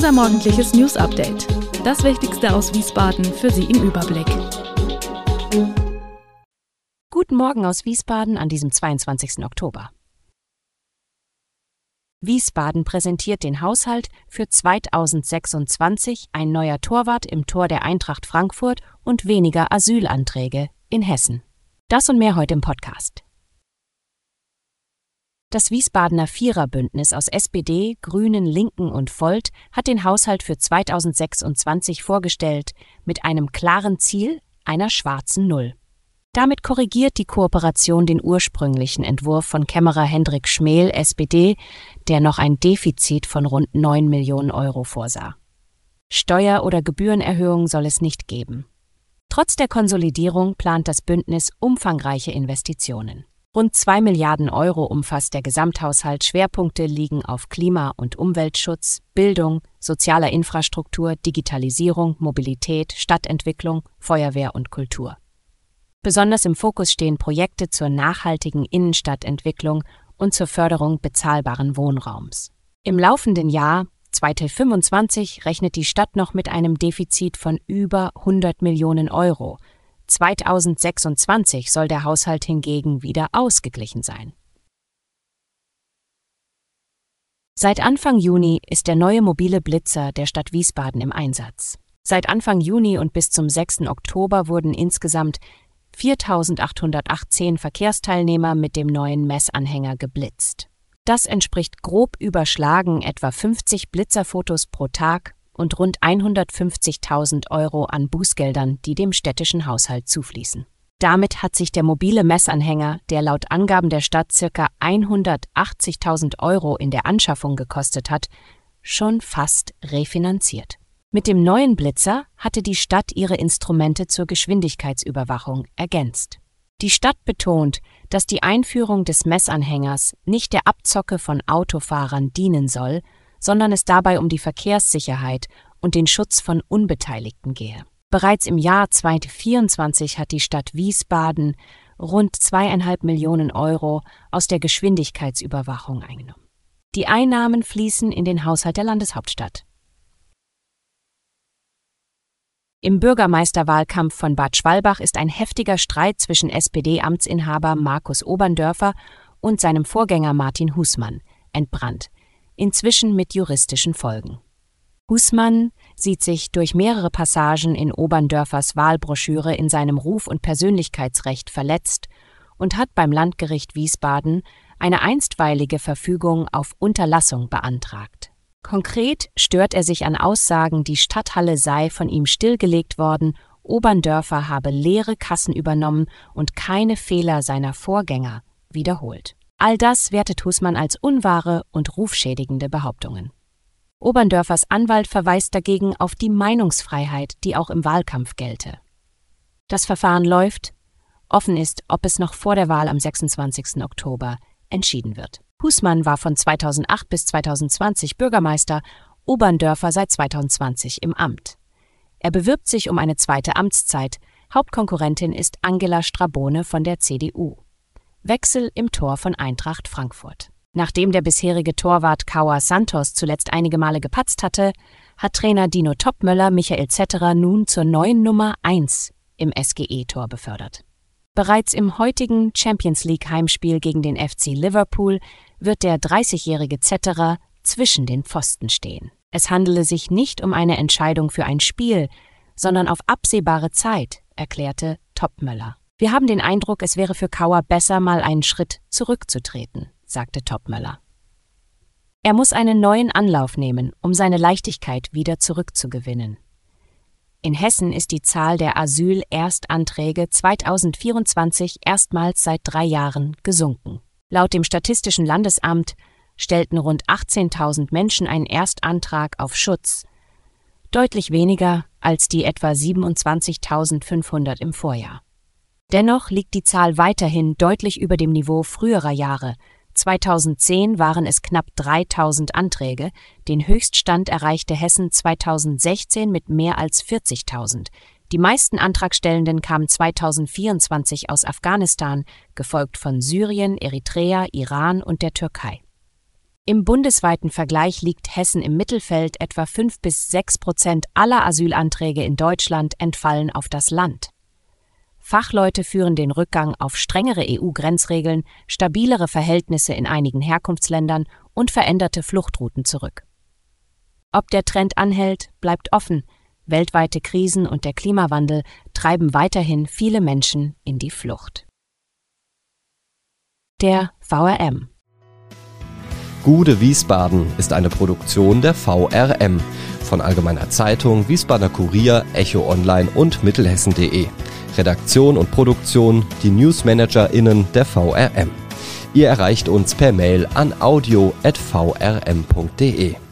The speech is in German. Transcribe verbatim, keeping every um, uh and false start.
Unser morgendliches News-Update. Das Wichtigste aus Wiesbaden für Sie im Überblick. Guten Morgen aus Wiesbaden an diesem zweiundzwanzigsten Oktober. Wiesbaden präsentiert den Haushalt für zweitausendsechsundzwanzig, ein neuer Torwart im Tor der Eintracht Frankfurt und weniger Asylanträge in Hessen. Das und mehr heute im Podcast. Das Wiesbadener Viererbündnis aus S P D, Grünen, Linken und Volt hat den Haushalt für zweitausendsechsundzwanzig vorgestellt mit einem klaren Ziel einer schwarzen Null. Damit korrigiert die Kooperation den ursprünglichen Entwurf von Kämmerer Hendrik Schmel, S P D, der noch ein Defizit von rund neun Millionen Euro vorsah. Steuer- oder Gebührenerhöhungen soll es nicht geben. Trotz der Konsolidierung plant das Bündnis umfangreiche Investitionen. Rund zwei Milliarden Euro umfasst der Gesamthaushalt. Schwerpunkte liegen auf Klima- und Umweltschutz, Bildung, sozialer Infrastruktur, Digitalisierung, Mobilität, Stadtentwicklung, Feuerwehr und Kultur. Besonders im Fokus stehen Projekte zur nachhaltigen Innenstadtentwicklung und zur Förderung bezahlbaren Wohnraums. Im laufenden Jahr zweitausendfünfundzwanzig rechnet die Stadt noch mit einem Defizit von über hundert Millionen Euro. zweitausendsechsundzwanzig soll der Haushalt hingegen wieder ausgeglichen sein. Seit Anfang Juni ist der neue mobile Blitzer der Stadt Wiesbaden im Einsatz. Seit Anfang Juni und bis zum sechsten Oktober wurden insgesamt viertausendachthundertachtzehn Verkehrsteilnehmer mit dem neuen Messanhänger geblitzt. Das entspricht grob überschlagen etwa fünfzig Blitzerfotos pro Tag und rund hundertfünfzigtausend Euro an Bußgeldern, die dem städtischen Haushalt zufließen. Damit hat sich der mobile Messanhänger, der laut Angaben der Stadt ca. hundertachtzigtausend Euro in der Anschaffung gekostet hat, schon fast refinanziert. Mit dem neuen Blitzer hatte die Stadt ihre Instrumente zur Geschwindigkeitsüberwachung ergänzt. Die Stadt betont, dass die Einführung des Messanhängers nicht der Abzocke von Autofahrern dienen soll, sondern es dabei um die Verkehrssicherheit und den Schutz von Unbeteiligten gehe. Bereits im Jahr zweitausendvierundzwanzig hat die Stadt Wiesbaden rund zweieinhalb Millionen Euro aus der Geschwindigkeitsüberwachung eingenommen. Die Einnahmen fließen in den Haushalt der Landeshauptstadt. Im Bürgermeisterwahlkampf von Bad Schwalbach ist ein heftiger Streit zwischen S P D-Amtsinhaber Markus Oberndörfer und seinem Vorgänger Martin Husmann entbrannt, inzwischen mit juristischen Folgen. Husmann sieht sich durch mehrere Passagen in Oberndörfers Wahlbroschüre in seinem Ruf- und Persönlichkeitsrecht verletzt und hat beim Landgericht Wiesbaden eine einstweilige Verfügung auf Unterlassung beantragt. Konkret stört er sich an Aussagen, die Stadthalle sei von ihm stillgelegt worden, Oberndörfer habe leere Kassen übernommen und keine Fehler seiner Vorgänger wiederholt. All das wertet Husmann als unwahre und rufschädigende Behauptungen. Oberndörfers Anwalt verweist dagegen auf die Meinungsfreiheit, die auch im Wahlkampf gelte. Das Verfahren läuft. Offen ist, ob es noch vor der Wahl am sechsundzwanzigsten Oktober entschieden wird. Husmann war von zweitausendacht bis zweitausendzwanzig Bürgermeister, Oberndörfer seit zweitausendzwanzig im Amt. Er bewirbt sich um eine zweite Amtszeit. Hauptkonkurrentin ist Angela Strabone von der C D U. Wechsel im Tor von Eintracht Frankfurt. Nachdem der bisherige Torwart Kaua Santos zuletzt einige Male gepatzt hatte, hat Trainer Dino Topmöller Michael Zetterer nun zur neuen Nummer eins im S G E-Tor befördert. Bereits im heutigen Champions-League-Heimspiel gegen den F C Liverpool wird der dreißigjährige Zetterer zwischen den Pfosten stehen. Es handele sich nicht um eine Entscheidung für ein Spiel, sondern auf absehbare Zeit, erklärte Topmöller. Wir haben den Eindruck, es wäre für Kaua besser, mal einen Schritt zurückzutreten, sagte Topmöller. Er muss einen neuen Anlauf nehmen, um seine Leichtigkeit wieder zurückzugewinnen. In Hessen ist die Zahl der Asyl-Erstanträge zweitausendvierundzwanzig erstmals seit drei Jahren gesunken. Laut dem Statistischen Landesamt stellten rund achtzehntausend Menschen einen Erstantrag auf Schutz, deutlich weniger als die etwa siebenundzwanzigtausendfünfhundert im Vorjahr. Dennoch liegt die Zahl weiterhin deutlich über dem Niveau früherer Jahre. zweitausendzehn waren es knapp dreitausend Anträge, den Höchststand erreichte Hessen zweitausendsechzehn mit mehr als vierzigtausend. Die meisten Antragstellenden kamen zweitausendvierundzwanzig aus Afghanistan, gefolgt von Syrien, Eritrea, Iran und der Türkei. Im bundesweiten Vergleich liegt Hessen im Mittelfeld, etwa fünf bis sechs Prozent aller Asylanträge in Deutschland entfallen auf das Land. Fachleute führen den Rückgang auf strengere E U-Grenzregeln, stabilere Verhältnisse in einigen Herkunftsländern und veränderte Fluchtrouten zurück. Ob der Trend anhält, bleibt offen. Weltweite Krisen und der Klimawandel treiben weiterhin viele Menschen in die Flucht. Der V R M. Gude Wiesbaden ist eine Produktion der V R M von Allgemeiner Zeitung, Wiesbadener Kurier, Echo Online und Mittelhessen punkt de. Redaktion und Produktion die NewsmanagerInnen der V R M. Ihr erreicht uns per Mail an audio at v r m punkt de.